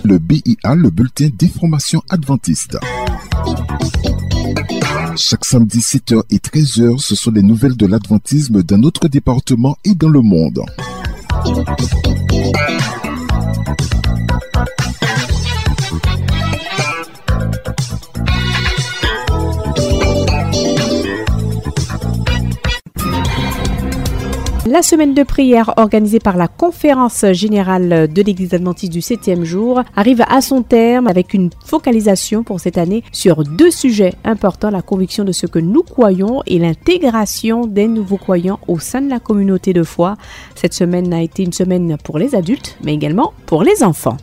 Le BIA, le bulletin d'information adventiste. Chaque samedi 7h et 13h, ce sont les nouvelles de l'adventisme dans notre département et dans le monde. La semaine de prière organisée par la conférence générale de l'Église adventiste du 7e jour arrive à son terme avec une focalisation pour cette année sur deux sujets importants, la conviction de ce que nous croyons et l'intégration des nouveaux croyants au sein de la communauté de foi. Cette semaine a été une semaine pour les adultes, mais également pour les enfants.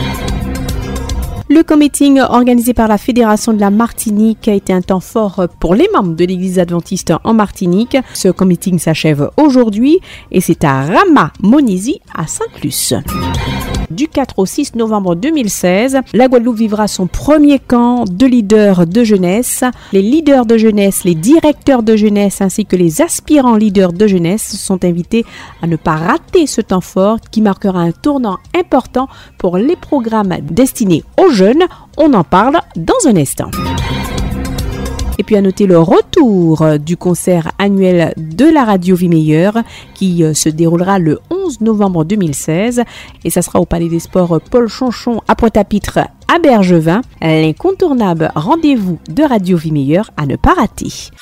Le co-meeting organisé par la Fédération de la Martinique a été un temps fort pour les membres de l'Église adventiste en Martinique. Ce co-meeting s'achève aujourd'hui et c'est à Rama-Monizy à Sainte-Luce. Du 4 au 6 novembre 2016, la Guadeloupe vivra son premier camp de leaders de jeunesse. Les leaders de jeunesse, les directeurs de jeunesse ainsi que les aspirants leaders de jeunesse sont invités à ne pas rater ce temps fort qui marquera un tournant important pour les programmes destinés aux jeunes. On en parle dans un instant. Et puis à noter le retour du concert annuel de la radio Vie Meilleure qui se déroulera le 11 novembre 2016 et ça sera au Palais des Sports Paul Chonchon à Pointe-à-Pitre à Bergevin. L'incontournable rendez-vous de Radio Vie Meilleure à ne pas rater.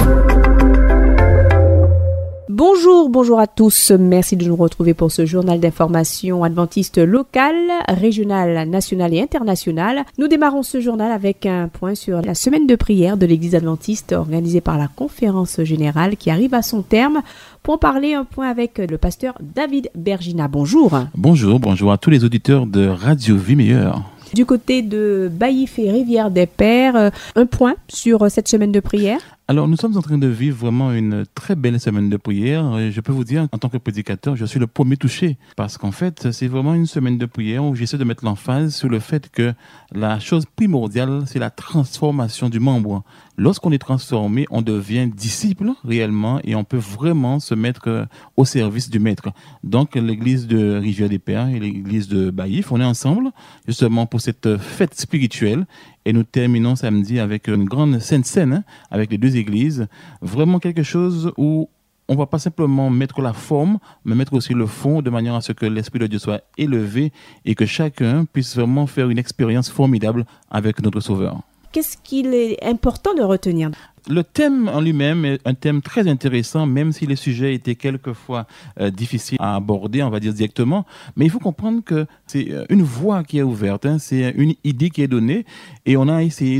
Bonjour à tous. Merci de nous retrouver pour ce journal d'information adventiste local, régional, national et international. Nous démarrons ce journal avec un point sur la semaine de prière de l'Église adventiste organisée par la conférence générale qui arrive à son terme. Pour en parler, un point avec le pasteur David Bergina. Bonjour. Bonjour à tous les auditeurs de Radio Vie Meilleure. Du côté de Baillif et Rivière-des-Pères, un point sur cette semaine de prière. Alors, nous sommes en train de vivre vraiment une très belle semaine de prière. Et je peux vous dire, en tant que prédicateur, je suis le premier touché. Parce qu'en fait, c'est vraiment une semaine de prière où j'essaie de mettre l'emphase sur le fait que la chose primordiale, c'est la transformation du membre. Lorsqu'on est transformé, on devient disciple réellement et on peut vraiment se mettre au service du maître. Donc, l'église de Rivière-des-Pères et l'église de Baillif, on est ensemble justement pour cette fête spirituelle. Et nous terminons samedi avec une grande sainte scène, avec les deux églises. Vraiment quelque chose où on ne va pas simplement mettre la forme, mais mettre aussi le fond, de manière à ce que l'Esprit de Dieu soit élevé et que chacun puisse vraiment faire une expérience formidable avec notre Sauveur. Qu'est-ce qu'il est important de retenir ? Le thème en lui-même est un thème très intéressant, même si les sujets étaient quelquefois difficiles à aborder, on va dire directement. Mais il faut comprendre que c'est une voie qui est ouverte, c'est une idée qui est donnée. Et on a essayé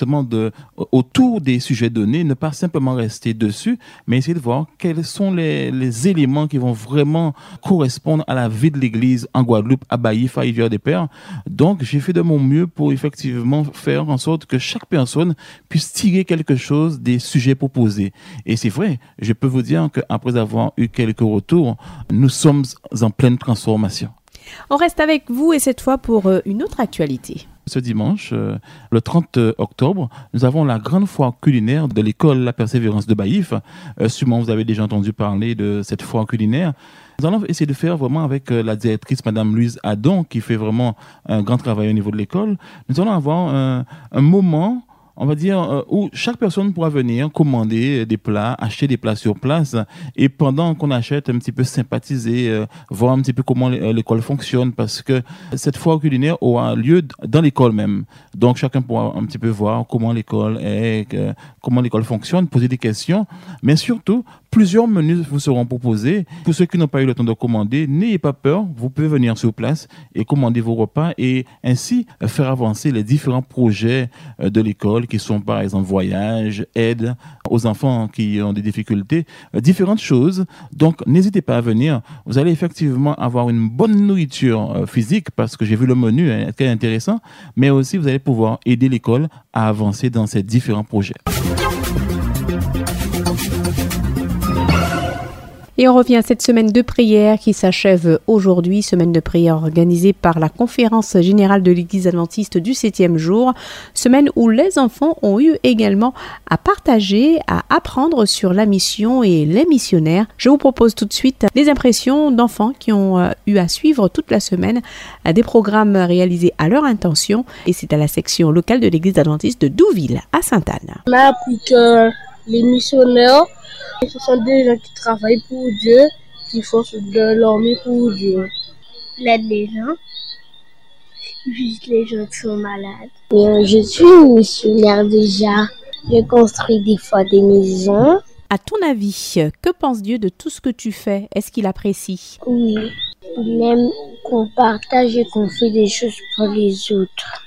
autour des sujets donnés, ne pas simplement rester dessus, mais essayer de voir quels sont les éléments qui vont vraiment correspondre à la vie de l'Église en Guadeloupe, à Baillif, à Rivière-des-Pères. Donc, j'ai fait de mon mieux pour effectivement faire en sorte que chaque personne puisse tirer quelque chose des sujets proposés. Et c'est vrai, je peux vous dire qu'après avoir eu quelques retours, nous sommes en pleine transformation. On reste avec vous et cette fois pour une autre actualité. Ce dimanche, le 30 octobre, nous avons la grande foire culinaire de l'école La Persévérance de Baillif. Sûrement, vous avez déjà entendu parler de cette foire culinaire. Nous allons essayer de faire vraiment avec la directrice, Madame Louise Adon, qui fait vraiment un grand travail au niveau de l'école. Nous allons avoir un moment, on va dire, où chaque personne pourra venir commander des plats, acheter des plats sur place et pendant qu'on achète, un petit peu sympathiser, voir un petit peu comment l'école fonctionne parce que cette foire culinaire aura lieu dans l'école même. Donc chacun pourra un petit peu voir comment l'école est, comment l'école fonctionne, poser des questions, mais surtout, plusieurs menus vous seront proposés. Pour ceux qui n'ont pas eu le temps de commander, n'ayez pas peur, vous pouvez venir sur place et commander vos repas et ainsi faire avancer les différents projets de l'école qui sont par exemple voyage, aide aux enfants qui ont des difficultés, différentes choses. Donc n'hésitez pas à venir, vous allez effectivement avoir une bonne nourriture physique parce que j'ai vu le menu, très intéressant, mais aussi vous allez pouvoir aider l'école à avancer dans ces différents projets. Et on revient à cette semaine de prière qui s'achève aujourd'hui, semaine de prière organisée par la Conférence générale de l'Église adventiste du 7e jour, semaine où les enfants ont eu également à partager, à apprendre sur la mission et les missionnaires. Je vous propose tout de suite les impressions d'enfants qui ont eu à suivre toute la semaine des programmes réalisés à leur intention, et c'est à la section locale de l'Église adventiste de Douville à Sainte-Anne. On a appris que les missionnaires, ce sont des gens qui travaillent pour Dieu, qui font de l'armée pour Dieu. Ils aident les gens, ils visitent les gens qui sont malades. Je suis une missionnaire déjà. Je construis des fois des maisons. À ton avis, que pense Dieu de tout ce que tu fais? Est-ce qu'il apprécie? Oui, il aime qu'on partage et qu'on fait des choses pour les autres.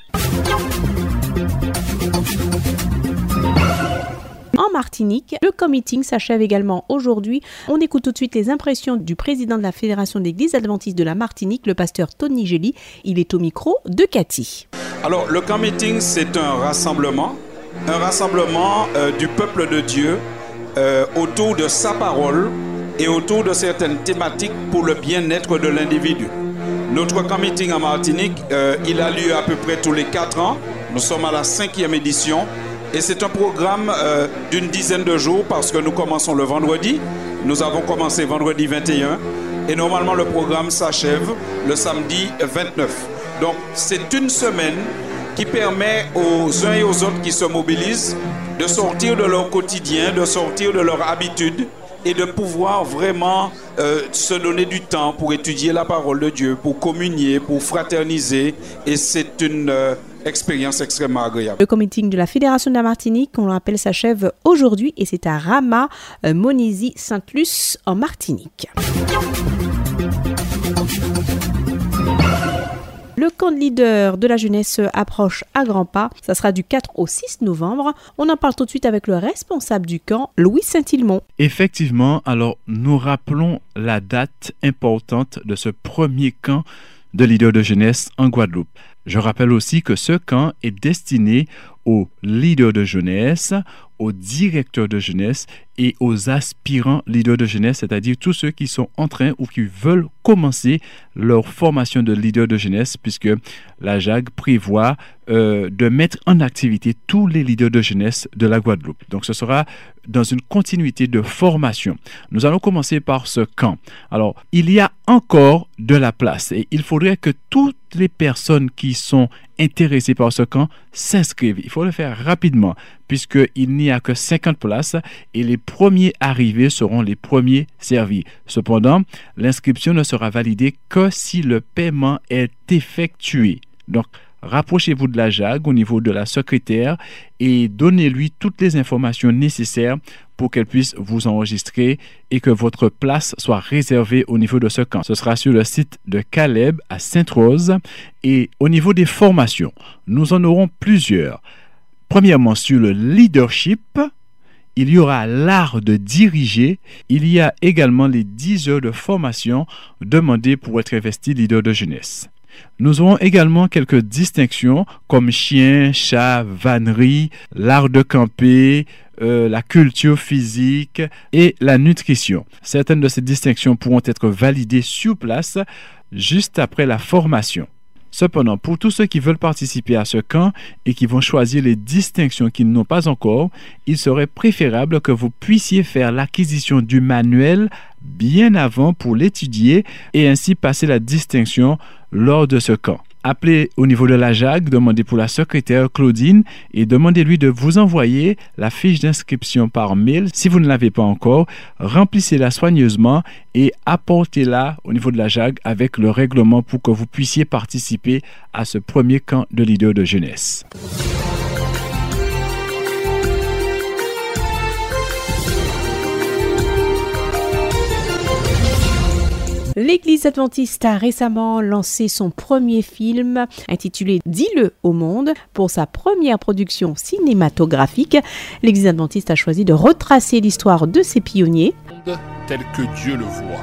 En Martinique, le commeeting s'achève également aujourd'hui. On écoute tout de suite les impressions du président de la Fédération d'Église adventiste de la Martinique, le pasteur Tony Gély. Il est au micro de Cathy. Alors, le commeeting, c'est un rassemblement du peuple de Dieu autour de sa parole et autour de certaines thématiques pour le bien-être de l'individu. Notre commeeting en Martinique, il a lieu à peu près tous les 4 ans. Nous sommes à la 5e édition. Et c'est un programme d'une dizaine de jours parce que nous commençons le vendredi. Nous avons commencé vendredi 21 et normalement le programme s'achève le samedi 29. Donc c'est une semaine qui permet aux uns et aux autres qui se mobilisent de sortir de leur quotidien, de sortir de leur habitude et de pouvoir vraiment se donner du temps pour étudier la parole de Dieu, pour communier, pour fraterniser. Et c'est une expérience extrêmement agréable. Le commeeting de la Fédération de la Martinique, on le rappelle, s'achève aujourd'hui et c'est à Rama, Monésy, Sainte-Luce en Martinique. Le camp de leader de la jeunesse approche à grands pas. Ça sera du 4 au 6 novembre. On en parle tout de suite avec le responsable du camp, Louis Saint-Ilmont. Effectivement, alors nous rappelons la date importante de ce premier camp de leader de jeunesse en Guadeloupe. Je rappelle aussi que ce camp est destiné aux leaders de jeunesse, aux directeurs de jeunesse et aux aspirants leaders de jeunesse, c'est-à-dire tous ceux qui sont en train ou qui veulent commencer leur formation de leader de jeunesse, puisque la JAG prévoit de mettre en activité tous les leaders de jeunesse de la Guadeloupe. Donc ce sera dans une continuité de formation. Nous allons commencer par ce camp. Alors, il y a encore de la place et il faudrait que toutes les personnes qui sont intéressées par ce camp s'inscrivent. Il faut le faire rapidement puisqu'il n'y a que 50 places et les premiers arrivés seront les premiers servis. Cependant, l'inscription ne sera validée que si le paiement est effectué. Donc, rapprochez-vous de la JAG au niveau de la secrétaire et donnez-lui toutes les informations nécessaires pour qu'elle puisse vous enregistrer et que votre place soit réservée au niveau de ce camp. Ce sera sur le site de Caleb à Sainte-Rose. Et au niveau des formations, nous en aurons plusieurs. Premièrement, sur le leadership, il y aura l'art de diriger. Il y a également les 10 heures de formation demandées pour être investi leader de jeunesse. Nous aurons également quelques distinctions comme chien, chat, vannerie, l'art de camper, la culture physique et la nutrition. Certaines de ces distinctions pourront être validées sur place juste après la formation. Cependant, pour tous ceux qui veulent participer à ce camp et qui vont choisir les distinctions qu'ils n'ont pas encore, il serait préférable que vous puissiez faire l'acquisition du manuel bien avant pour l'étudier et ainsi passer la distinction lors de ce camp. Appelez au niveau de la JAG, demandez pour la secrétaire Claudine et demandez-lui de vous envoyer la fiche d'inscription par mail. Si vous ne l'avez pas encore, remplissez-la soigneusement et apportez-la au niveau de la JAG avec le règlement pour que vous puissiez participer à ce premier camp de leader de jeunesse. L'Église adventiste a récemment lancé son premier film intitulé « Dis-le au monde ». Pour sa première production cinématographique, l'Église adventiste a choisi de retracer l'histoire de ses pionniers. Tel que Dieu le voit.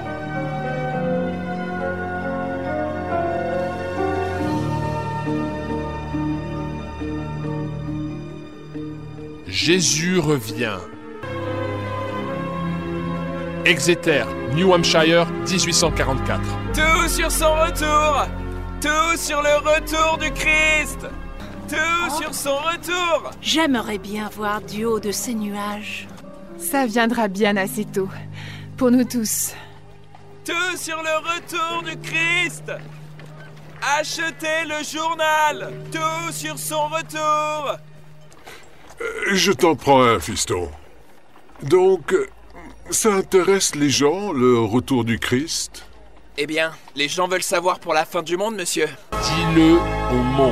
Jésus revient. Exeter, New Hampshire, 1844. Tout sur son retour. Tout sur le retour du Christ. Tout sur son retour. J'aimerais bien voir du haut de ces nuages. Ça viendra bien assez tôt, pour nous tous. Tout sur le retour du Christ. Achetez le journal. Tout sur son retour. Je t'en prends un, fiston. Donc, ça intéresse les gens, le retour du Christ? Eh bien, les gens veulent savoir pour la fin du monde, monsieur. Dis-le au monde.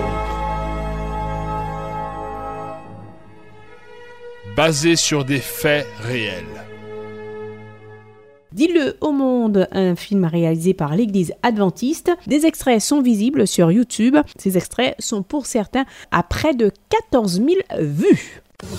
Basé sur des faits réels. Dis-le au monde, un film réalisé par l'Église adventiste. Des extraits sont visibles sur YouTube. Ces extraits sont pour certains à près de 14 000 vues.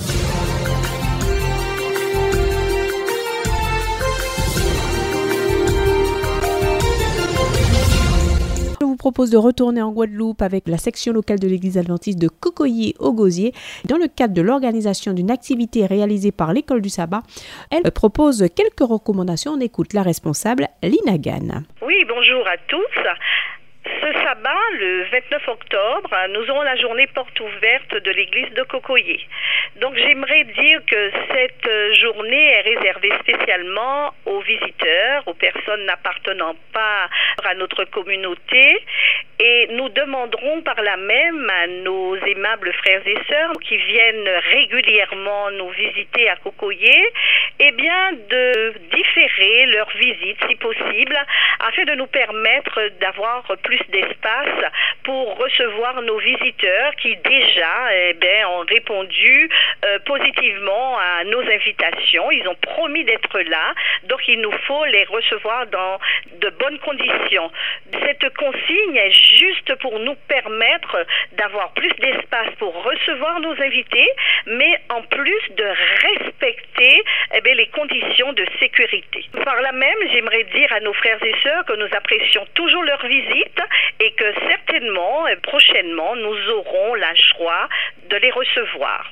Je vous propose de retourner en Guadeloupe avec la section locale de l'Église adventiste de Cocoyer au Gosier. Dans le cadre de l'organisation d'une activité réalisée par l'École du Sabbat, elle propose quelques recommandations. On écoute la responsable, Lina Gann. Oui, bonjour à tous. Ce sabbat, le 29 octobre, nous aurons la journée porte ouverte de l'église de Cocoyer. Donc j'aimerais dire que cette journée est réservée spécialement aux visiteurs, aux personnes n'appartenant pas à notre communauté, et nous demanderons par là même à nos aimables frères et sœurs qui viennent régulièrement nous visiter à Cocoyer, eh bien de différer leur visite si possible, afin de nous permettre d'avoir plus d'espace pour recevoir nos visiteurs qui déjà ont répondu positivement à nos invitations. Ils ont promis d'être là, donc il nous faut les recevoir dans de bonnes conditions. Cette consigne est juste pour nous permettre d'avoir plus d'espace pour recevoir nos invités, mais en plus de respecter les conditions de sécurité. Par là même, j'aimerais dire à nos frères et sœurs que nous apprécions toujours leur visite et que certainement, prochainement, nous aurons la joie de les recevoir.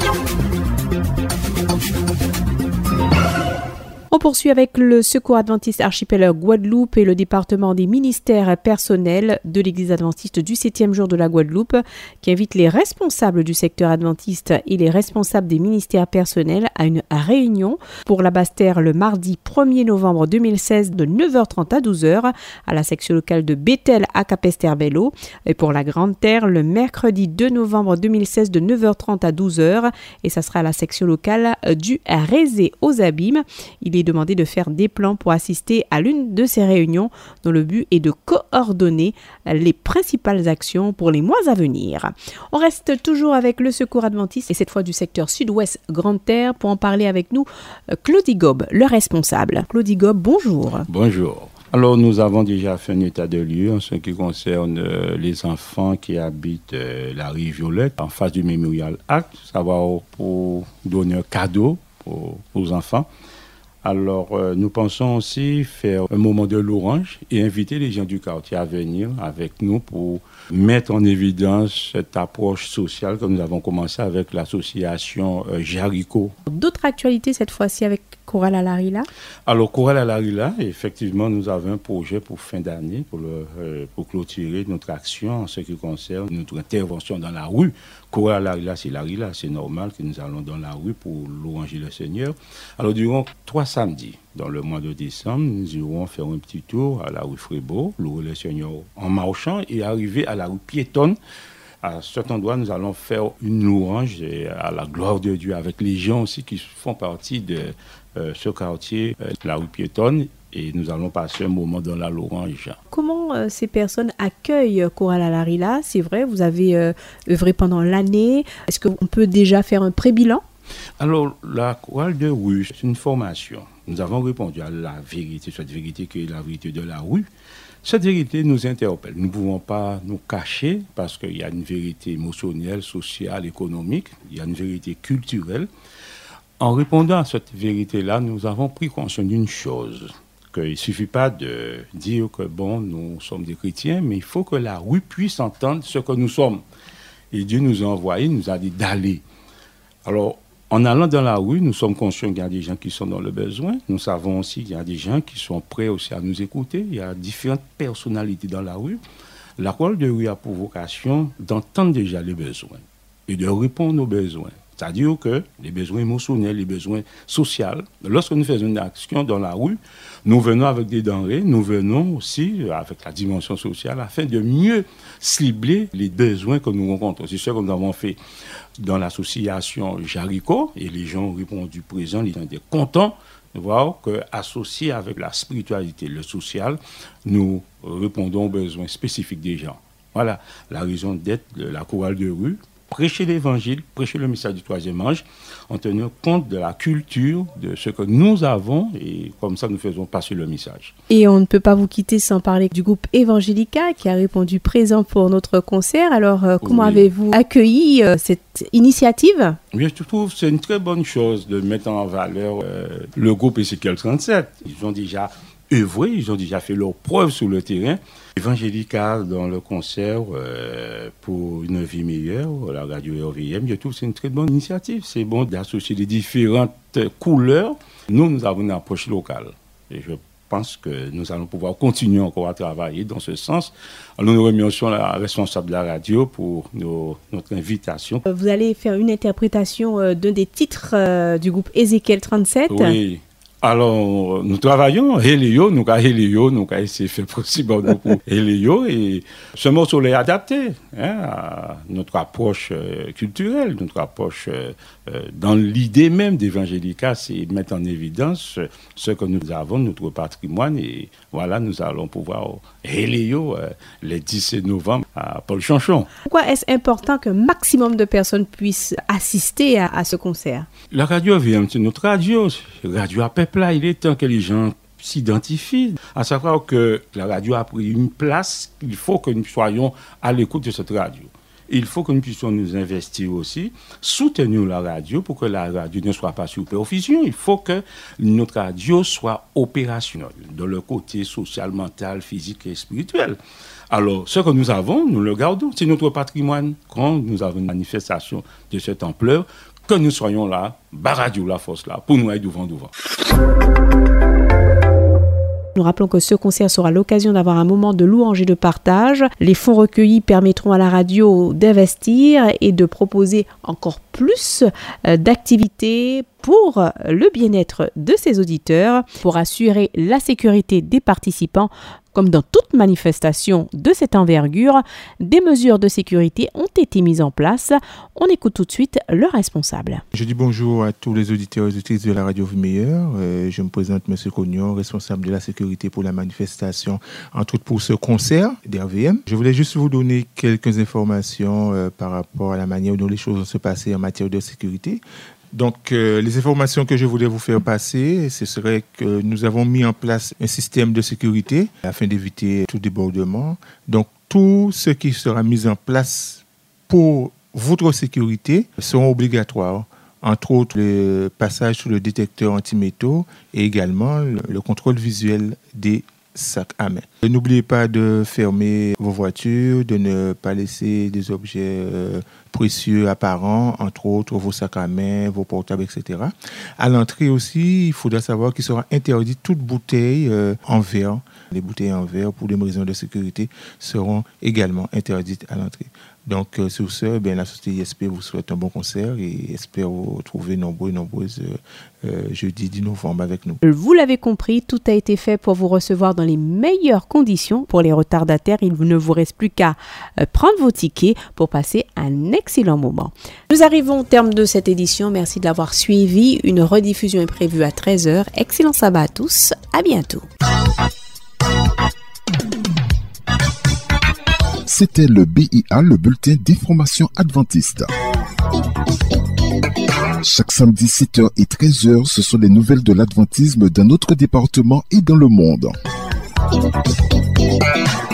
On poursuit avec le Secours adventiste archipel Guadeloupe et le département des ministères personnels de l'Église adventiste du 7e jour de la Guadeloupe qui invite les responsables du secteur adventiste et les responsables des ministères personnels à une réunion pour la Basse-Terre le mardi 1er novembre 2016 de 9h30 à 12h à la section locale de Bethel à Capesterre-Belle-Eau et pour la Grande Terre le mercredi 2 novembre 2016 de 9h30 à 12h et ça sera à la section locale du Rézé aux Abîmes. Il est demandé de faire des plans pour assister à l'une de ces réunions dont le but est de coordonner les principales actions pour les mois à venir. On reste toujours avec le Secours adventiste et cette fois du secteur sud-ouest Grande Terre pour en parler avec nous Claudie Gob, le responsable. Claudie Gob, bonjour. Bonjour. Alors nous avons déjà fait un état de lieu en ce qui concerne les enfants qui habitent la rive Violette en face du Memorial Act, savoir pour donner un cadeau aux enfants. Alors, nous pensons aussi faire un moment de louange et inviter les gens du quartier à venir avec nous pour mettre en évidence cette approche sociale que nous avons commencé avec l'association Jarico. D'autres actualités cette fois-ci avec Chorale à la Rila? Alors, Chorale à la Rila, effectivement, nous avons un projet pour fin d'année pour clôturer notre action en ce qui concerne notre intervention dans la rue. Chorale à la Rila, c'est normal que nous allons dans la rue pour louanger le Seigneur. Alors, durant 3 samedis, dans le mois de décembre, nous irons faire un petit tour à la rue Frébeau, louer le Seigneur en marchant et arriver à la rue piétonne. À cet endroit, nous allons faire une louange à la gloire de Dieu avec les gens aussi qui font partie de ce quartier, la rue piétonne. Et nous allons passer un moment dans la louange. Comment ces personnes accueillent Chorale à la Rila? C'est vrai, vous avez œuvré pendant l'année. Est-ce qu'on peut déjà faire un pré-bilan? Alors, la chorale de rue, c'est une formation. Nous avons répondu à la vérité, cette vérité qui est la vérité de la rue. Cette vérité nous interpelle. Nous ne pouvons pas nous cacher parce qu'il y a une vérité émotionnelle, sociale, économique. Il y a une vérité culturelle. En répondant à cette vérité-là, nous avons pris conscience d'une chose. Il ne suffit pas de dire que nous sommes des chrétiens, mais il faut que la rue puisse entendre ce que nous sommes. Et Dieu nous a envoyé, nous a dit d'aller. Alors, En allant dans la rue, nous sommes conscients qu'il y a des gens qui sont dans le besoin. Nous savons aussi qu'il y a des gens qui sont prêts aussi à nous écouter. Il y a différentes personnalités dans la rue. La chorale de rue a pour vocation d'entendre déjà les besoins et de répondre aux besoins. C'est-à-dire que les besoins émotionnels, les besoins sociaux, lorsque nous faisons une action dans la rue, nous venons avec des denrées, nous venons aussi avec la dimension sociale afin de mieux cibler les besoins que nous rencontrons. C'est ce que nous avons fait dans l'association Jarico et les gens ont répondu présent, les gens étaient contents de voir qu'associé avec la spiritualité, le social, nous répondons aux besoins spécifiques des gens. Voilà la raison d'être de la chorale de rue. Prêcher l'évangile, prêcher le message du troisième ange, en tenant compte de la culture, de ce que nous avons, et comme ça nous faisons passer le message. Et on ne peut pas vous quitter sans parler du groupe Evangelica qui a répondu présent pour notre concert. Alors, comment avez-vous accueilli cette initiative? Oui, je trouve que c'est une très bonne chose de mettre en valeur le groupe Ézéchiel 37. Ils ont déjà œuvré, ils ont déjà fait leurs preuves sur le terrain. Evangelica dans le concert pour une vie meilleure, la radio RVM, je trouve que c'est une très bonne initiative. C'est bon d'associer les différentes couleurs. Nous avons une approche locale. Et je pense que nous allons pouvoir continuer encore à travailler dans ce sens. Alors nous remercions la responsable de la radio pour notre invitation. Vous allez faire une interprétation d'un des titres du groupe Ézéchiel 37. Oui. Alors, nous travaillons, Hélio, nous avons essayé de faire possible pour Hélio, et ce morceau est adapté à notre approche culturelle, notre approche dans l'idée même d'Evangelica, c'est mettre en évidence ce que nous avons, notre patrimoine, et voilà, nous allons pouvoir Hélio le 17 novembre à Paul Chanchon. Pourquoi est-ce important qu'un maximum de personnes puissent assister à ce concert? La radio vient, c'est notre radio à peuple là, il est temps que les gens s'identifient, à savoir que la radio a pris une place, il faut que nous soyons à l'écoute de cette radio. Il faut que nous puissions nous investir aussi, soutenir la radio pour que la radio ne soit pas sous perfusion. Il faut que notre radio soit opérationnelle dans le côté social, mental, physique et spirituel. Alors, ce que nous avons, nous le gardons, c'est notre patrimoine. Quand nous avons une manifestation de cette ampleur, que nous soyons là, radio la force là, pour nous être devant. Nous rappelons que ce concert sera l'occasion d'avoir un moment de louange et de partage. Les fonds recueillis permettront à la radio d'investir et de proposer encore plus d'activités pour le bien-être de ses auditeurs, pour assurer la sécurité des participants. Comme dans toute manifestation de cette envergure, des mesures de sécurité ont été mises en place. On écoute tout de suite le responsable. Je dis bonjour à tous les auditeurs et auditrices de la Radio Vie Meilleure. Je me présente M. Cognon, responsable de la sécurité pour la manifestation, entre autres pour ce concert d'RVM. Je voulais juste vous donner quelques informations par rapport à la manière dont les choses vont se passer en matière de sécurité. Donc, les informations que je voulais vous faire passer, ce serait que nous avons mis en place un système de sécurité afin d'éviter tout débordement. Donc, tout ce qui sera mis en place pour votre sécurité seront obligatoires. Entre autres, le passage sous le détecteur antimétaux et également le contrôle visuel des sacs à main. N'oubliez pas de fermer vos voitures, de ne pas laisser des objets précieux apparents, entre autres vos sacs à main, vos portables, etc. À l'entrée aussi, il faudra savoir qu'il sera interdit toute bouteille en verre. Les bouteilles en verre, pour des raisons de sécurité, seront également interdites à l'entrée. Donc, sur ce, la société ISP vous souhaite un bon concert et espère vous retrouver nombreux et nombreuses jeudi 10 novembre avec nous. Vous l'avez compris, tout a été fait pour vous recevoir dans les meilleures conditions. Pour les retardataires, il ne vous reste plus qu'à prendre vos tickets pour passer un excellent moment. Nous arrivons au terme de cette édition. Merci de l'avoir suivi. Une rediffusion est prévue à 13h. Excellent sabbat à tous. À bientôt. C'était le BIA, le bulletin d'information adventiste. Chaque samedi 7h et 13h, ce sont les nouvelles de l'adventisme dans notre département et dans le monde.